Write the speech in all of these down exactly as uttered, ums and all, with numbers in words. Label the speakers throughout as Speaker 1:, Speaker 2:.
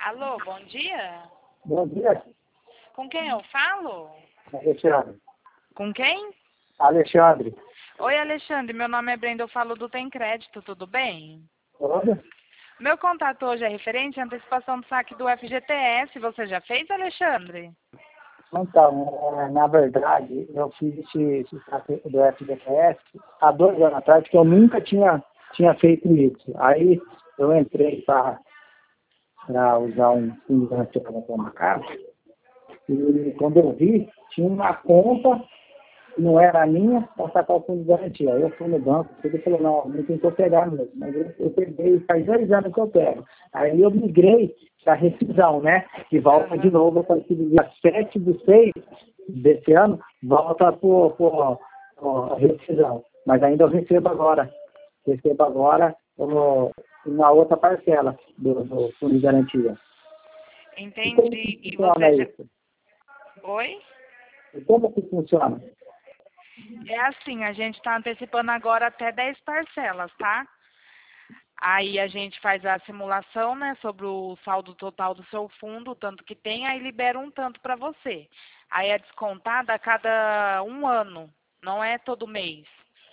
Speaker 1: Alô, bom dia?
Speaker 2: Bom dia,
Speaker 1: Com quem eu falo?
Speaker 2: Alexandre.
Speaker 1: Com quem?
Speaker 2: Alexandre.
Speaker 1: Oi, Alexandre, meu nome é Brenda, eu falo do Tem Crédito, tudo bem?
Speaker 2: Olha,
Speaker 1: Meu contato hoje é referente à antecipação do saque do F G T S. Você já fez, Alexandre?
Speaker 2: então, é, na verdade, eu fiz esse, esse saque do F G T S há dois anos atrás, que eu nunca tinha, tinha feito isso. Aí eu entrei para usar um fundo garantia para comprar uma casa, e quando eu vi, tinha uma conta que não era a minha para sacar o fundo de garantia. Aí eu fui no banco, ele falou, não, não tentou pegar mesmo. Mas eu, eu peguei, faz dois anos que eu pego. Aí eu migrei para rescisão, né? E volta de novo a partir do dia sete de seis desse ano, volta por a rescisão. Mas ainda eu recebo agora. Recebo agora no, na outra parcela do, do fundo de garantia.
Speaker 1: Entendi.
Speaker 2: E
Speaker 1: E
Speaker 2: como
Speaker 1: você
Speaker 2: funciona
Speaker 1: já...
Speaker 2: isso?
Speaker 1: Oi?
Speaker 2: E como que funciona?
Speaker 1: É assim, a gente está antecipando agora até dez parcelas, tá? Aí a gente faz a simulação, né, sobre o saldo total do seu fundo, o tanto que tem, aí libera um tanto para você. Aí é descontada a cada um ano, não é todo mês.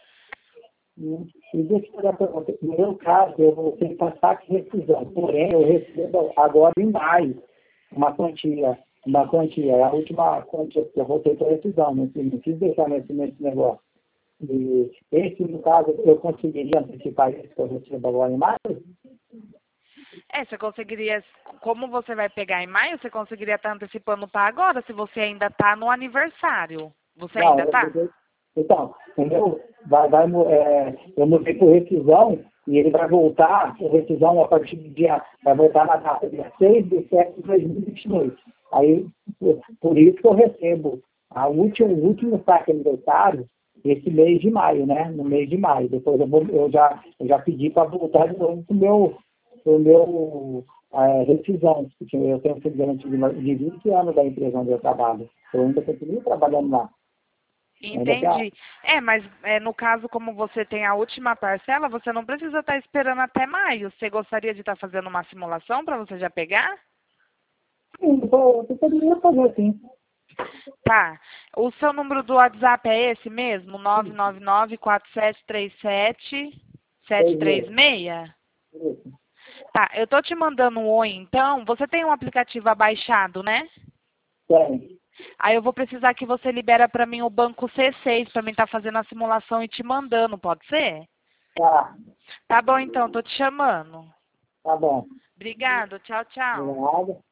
Speaker 2: E deixa eu fazer uma pergunta. No meu caso, eu vou ter que passar de rescisão. Porém, eu recebo agora em maio uma quantia. Uma quantia. É a última quantia que eu voltei para rescisão. Não, não quis deixar nesse, nesse negócio. E esse, no caso, eu conseguiria antecipar isso que eu recebo agora em maio?
Speaker 1: É, você conseguiria, como você vai pegar em maio, você conseguiria estar antecipando para agora, se você ainda está no aniversário. Você
Speaker 2: Não,
Speaker 1: ainda
Speaker 2: eu
Speaker 1: está?
Speaker 2: mudei. Então, entendeu? Vai, vai, é, eu mudei por rescisão e ele vai voltar, a rescisão a partir do dia, vai voltar na data dia seis de setembro de dois mil e vinte e dois. Aí, por, por isso que eu recebo a última, o último saque aniversário esse mês de maio, né? No mês de maio. Depois eu, vou, eu, já, eu já pedi para voltar de novo pro meu, pro meu é, rescisão, porque eu tenho sido garantido de vinte anos da empresa onde eu trabalho. Eu ainda continuo trabalhando lá.
Speaker 1: Entendi. É, mas é, no caso, como você tem a última parcela, você não precisa estar esperando até maio. Você gostaria de estar fazendo uma simulação para você já pegar?
Speaker 2: Sim, eu poderia fazer assim.
Speaker 1: Tá. O seu número do WhatsApp é esse mesmo? nove nove nove, quatro sete três sete, sete três seis?
Speaker 2: Isso.
Speaker 1: Tá, eu tô te mandando um oi, então. Você tem um aplicativo abaixado, né?
Speaker 2: Tem.
Speaker 1: Aí eu vou precisar que você libera para mim o banco C seis para mim estar fazendo a simulação e te mandando, pode ser?
Speaker 2: Tá.
Speaker 1: Tá bom, então, tô te chamando.
Speaker 2: Tá bom.
Speaker 1: Obrigado, tchau, tchau.
Speaker 2: Obrigado.